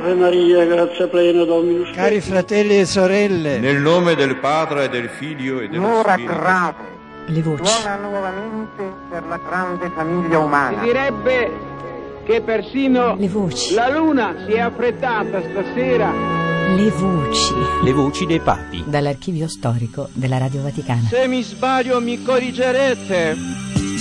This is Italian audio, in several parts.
Ave Maria, grazia plena, Dominus tecum. Cari fratelli e sorelle, nel nome del Padre e del Figlio e dello Spirito. grave. Le voci. Suona nuovamente per la grande famiglia umana. Si direbbe che persino Le voci. la luna si è affrettata stasera. Le voci. Le voci dei papi. Dall'archivio storico della Radio Vaticana. Se mi sbaglio mi corrigerete.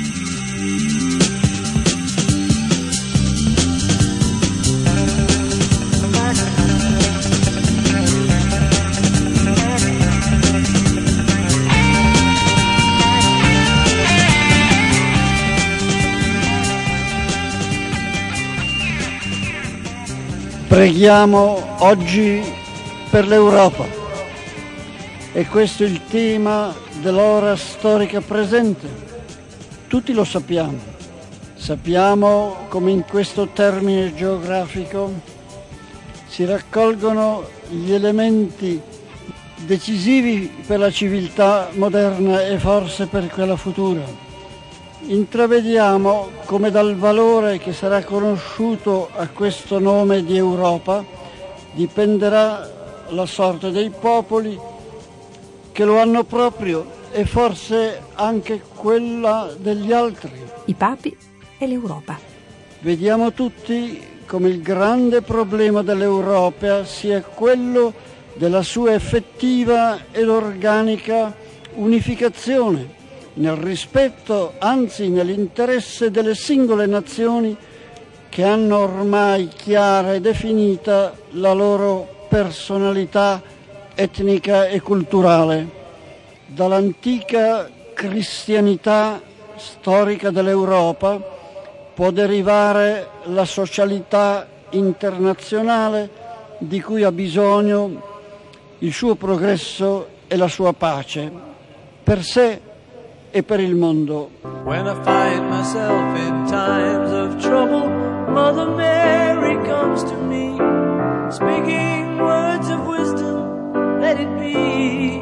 preghiamo oggi per l'Europa e questo è il tema dell'ora storica presente. Tutti lo sappiamo. Sappiamo come in questo termine geografico si raccolgono gli elementi decisivi per la civiltà moderna e forse per quella futura. Intravediamo come dal valore che sarà conosciuto a questo nome di Europa dipenderà la sorte dei popoli che lo hanno proprio e forse anche quella degli altri. I papi e l'Europa. Vediamo tutti come il grande problema dell'Europa sia quello della sua effettiva ed organica unificazione, nel rispetto, anzi nell'interesse delle singole nazioni che hanno ormai chiara e definita la loro personalità etnica e culturale. Dall'antica cristianità storica dell'Europa può derivare la socialità internazionale di cui ha bisogno il suo progresso e la sua pace, per sé e per il mondo. When I find myself in times of trouble, Mother Mary comes to me, speaking words of wisdom, let it be.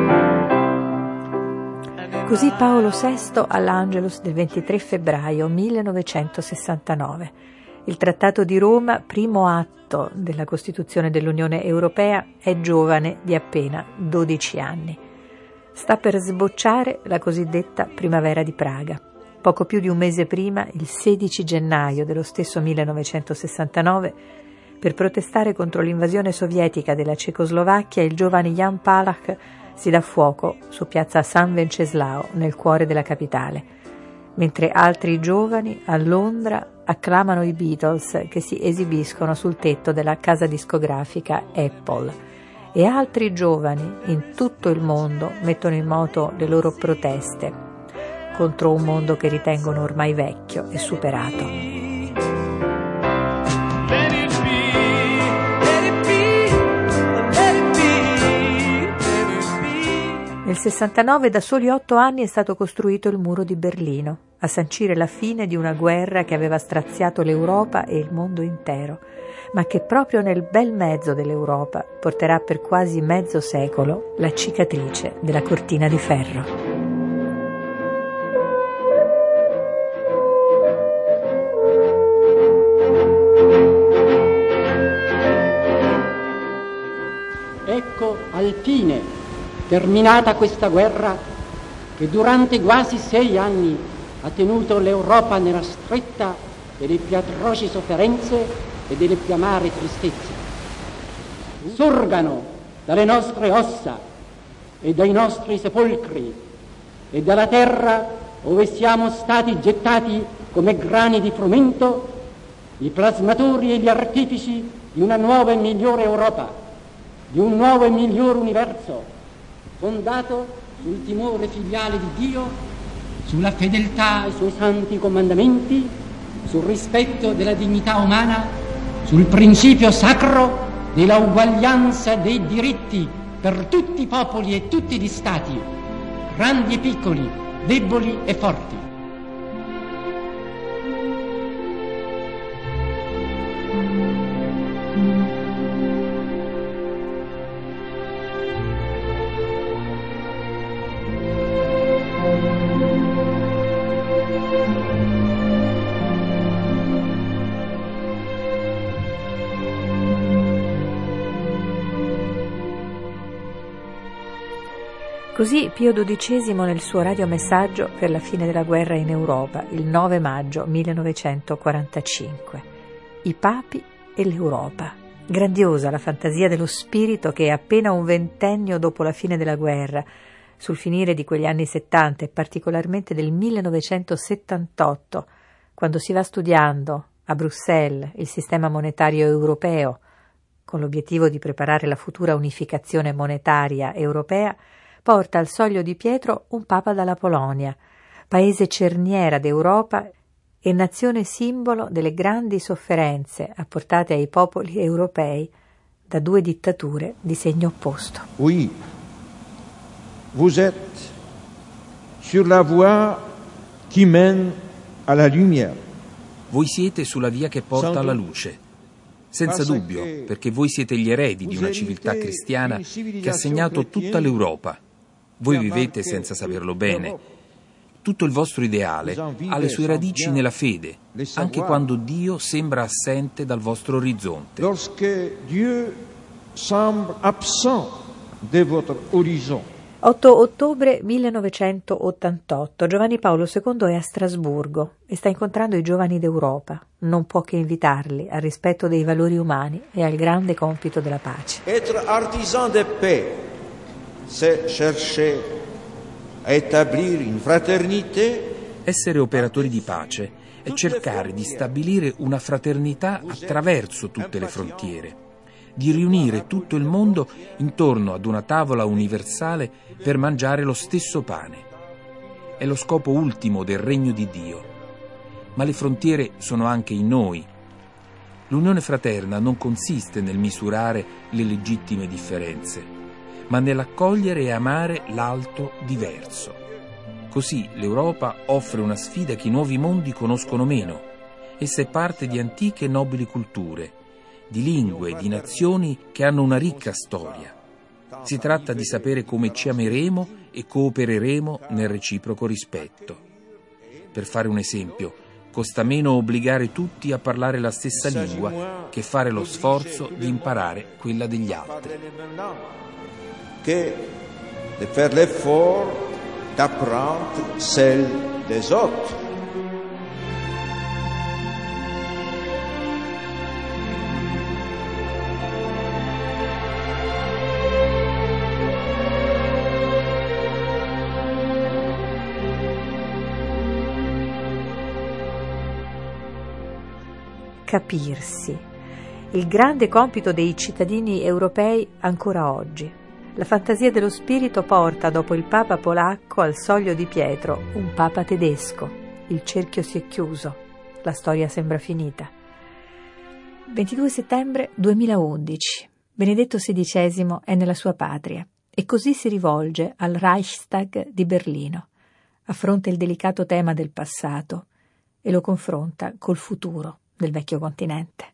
Così Paolo VI all'Angelus del 23 febbraio 1969. Il Trattato di Roma, primo atto della Costituzione dell'Unione Europea, è giovane di appena 12 anni. Sta per sbocciare la cosiddetta Primavera di Praga. Poco più di un mese prima, il 16 gennaio dello stesso 1969, per protestare contro l'invasione sovietica della Cecoslovacchia, il giovane Jan Palach si dà fuoco su piazza San Venceslao, nel cuore della capitale, mentre altri giovani a Londra acclamano i Beatles che si esibiscono sul tetto della casa discografica Apple, e altri giovani in tutto il mondo mettono in moto le loro proteste contro un mondo che ritengono ormai vecchio e superato. Nel 69, da soli 8 anni, è stato costruito il muro di Berlino, a sancire la fine di una guerra che aveva straziato l'Europa e il mondo intero, ma che proprio nel bel mezzo dell'Europa porterà per quasi mezzo secolo la cicatrice della cortina di ferro. Ecco al fine, terminata questa guerra che durante quasi 6 anni ha tenuto l'Europa nella stretta delle più atroci sofferenze e delle più amare tristezze. Sorgano dalle nostre ossa e dai nostri sepolcri e dalla terra dove siamo stati gettati come grani di frumento i plasmatori e gli artefici di una nuova e migliore Europa, di un nuovo e migliore universo, fondato sul timore filiale di Dio, sulla fedeltà ai suoi santi comandamenti, sul rispetto della dignità umana, sul principio sacro della uguaglianza dei diritti per tutti i popoli e tutti gli stati, grandi e piccoli, deboli e forti. Così Pio XII nel suo radiomessaggio per la fine della guerra in Europa, il 9 maggio 1945. I papi e l'Europa. Grandiosa la fantasia dello spirito che appena un ventennio dopo la fine della guerra, sul finire di quegli anni 70 e particolarmente del 1978, quando si va studiando a Bruxelles il sistema monetario europeo, con l'obiettivo di preparare la futura unificazione monetaria europea, porta al Soglio di Pietro un papa dalla Polonia, paese cerniera d'Europa e nazione simbolo delle grandi sofferenze apportate ai popoli europei da due dittature di segno opposto. Oui, vous êtes sur la voie qui mène à la lumière. Voi siete sulla via che porta alla luce. Senza dubbio, perché voi siete gli eredi di una civiltà cristiana che ha segnato tutta l'Europa. Voi vivete senza saperlo bene. Tutto il vostro ideale ha le sue radici nella fede, anche quando Dio sembra assente dal vostro orizzonte. Lorsque Dieu semble absent de votre horizon. 8 ottobre 1988. Giovanni Paolo II è a Strasburgo e sta incontrando i giovani d'Europa. Non può che invitarli al rispetto dei valori umani e al grande compito della pace. Être artisan de paix, c'est chercher a établir une fraternité. Essere operatori di pace è cercare di stabilire una fraternità attraverso tutte le frontiere, di riunire tutto il mondo intorno ad una tavola universale per mangiare lo stesso pane. È lo scopo ultimo del regno di Dio. Ma le frontiere sono anche in noi. L'unione fraterna non consiste nel misurare le legittime differenze, ma nell'accogliere e amare l'altro diverso. Così l'Europa offre una sfida che i nuovi mondi conoscono meno. Essa è parte di antiche e nobili culture, di lingue e di nazioni che hanno una ricca storia. Si tratta di sapere come ci ameremo e coopereremo nel reciproco rispetto. Per fare un esempio, costa meno obbligare tutti a parlare la stessa lingua che fare lo sforzo di imparare quella degli altri. Que de faire l'effort d'apprendre celle des autres. Capirsi. Il grande compito dei cittadini europei ancora oggi. La fantasia dello spirito porta, dopo il Papa polacco, al Soglio di Pietro, un Papa tedesco. Il cerchio si è chiuso. La storia sembra finita. 22 settembre 2011. Benedetto XVI è nella sua patria e così si rivolge al Reichstag di Berlino. Affronta il delicato tema del passato e lo confronta col futuro del vecchio continente.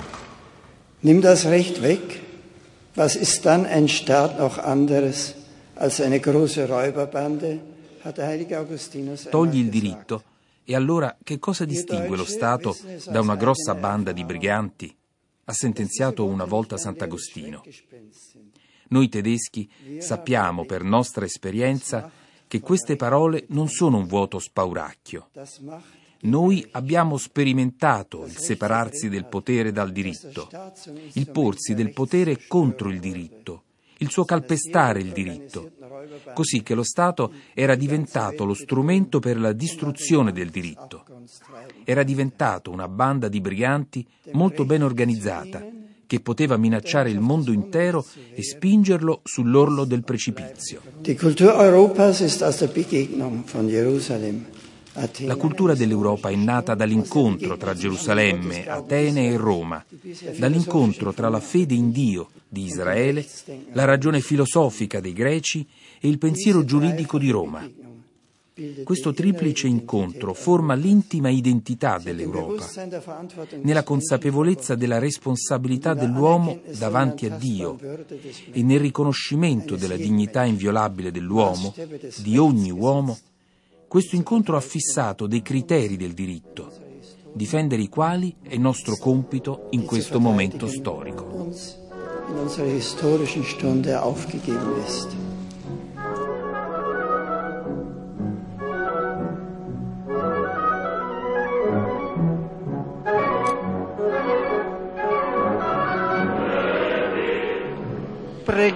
Nimm das Recht weg. Was ist dann ein Staat noch anderes als eine große Räuberbande? Hat der heilige Augustinus Togli il diritto e allora che cosa distingue lo Stato da una grossa banda di briganti? Ha sentenziato una volta Sant'Agostino. Noi tedeschi sappiamo per nostra esperienza che queste parole non sono un vuoto spauracchio. Noi abbiamo sperimentato il separarsi del potere dal diritto, il porsi del potere contro il diritto, il suo calpestare il diritto, così che lo Stato era diventato lo strumento per la distruzione del diritto. Era diventato una banda di briganti molto ben organizzata, che poteva minacciare il mondo intero e spingerlo sull'orlo del precipizio. Die Kultur Europas ist aus der Begegnung von Jerusalem. La cultura dell'Europa è nata dall'incontro tra Gerusalemme, Atene e Roma, dall'incontro tra la fede in Dio di Israele, la ragione filosofica dei Greci e il pensiero giuridico di Roma. Questo triplice incontro forma l'intima identità dell'Europa, nella consapevolezza della responsabilità dell'uomo davanti a Dio e nel riconoscimento della dignità inviolabile dell'uomo, di ogni uomo. Questo incontro ha fissato dei criteri del diritto, difendere i quali è nostro compito in questo momento storico. In unserer historischen Stunde aufgegeben ist.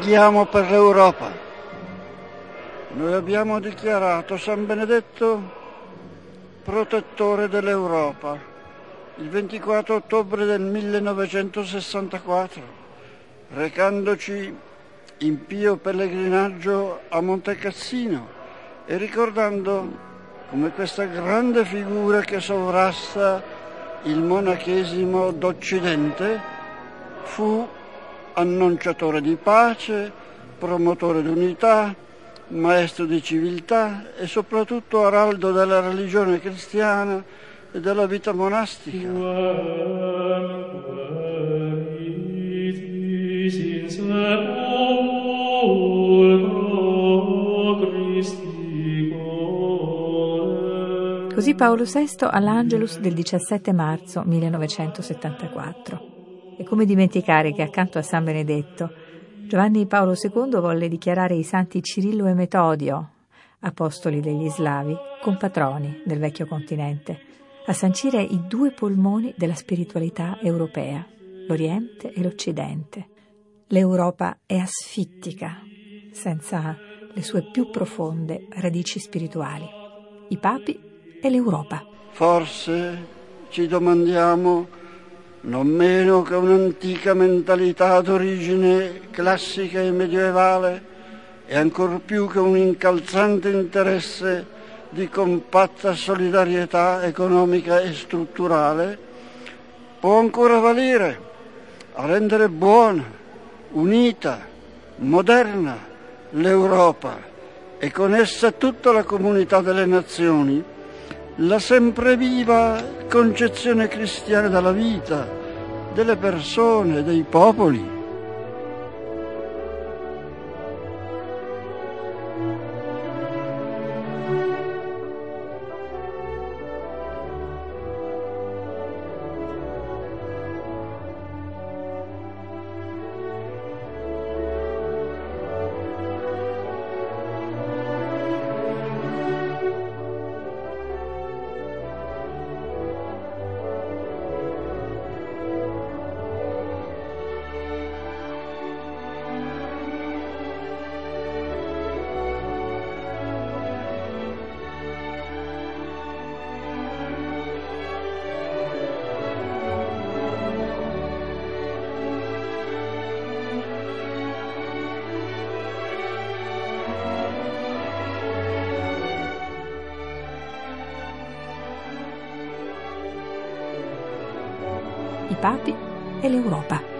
preghiamo per l'Europa. Noi abbiamo dichiarato San Benedetto protettore dell'Europa il 24 ottobre del 1964, recandoci in pio pellegrinaggio a Monte Cassino e ricordando come questa grande figura che sovrasta il monachesimo d'Occidente fu annunciatore di pace, promotore d'unità, maestro di civiltà e soprattutto araldo della religione cristiana e della vita monastica. Così Paolo VI all'Angelus del 17 marzo 1974. E come dimenticare che accanto a San Benedetto, Giovanni Paolo II volle dichiarare i santi Cirillo e Metodio, apostoli degli slavi, compatroni del vecchio continente, a sancire i due polmoni della spiritualità europea, l'Oriente e l'Occidente. L'Europa è asfittica, senza le sue più profonde radici spirituali. I papi e l'Europa. Forse ci domandiamo non meno che un'antica mentalità d'origine classica e medievale e ancor più che un incalzante interesse di compatta solidarietà economica e strutturale può ancora valere a rendere buona, unita, moderna l'Europa e con essa tutta la comunità delle nazioni, la sempre viva concezione cristiana della vita, delle persone, dei popoli. I papi e l'Europa.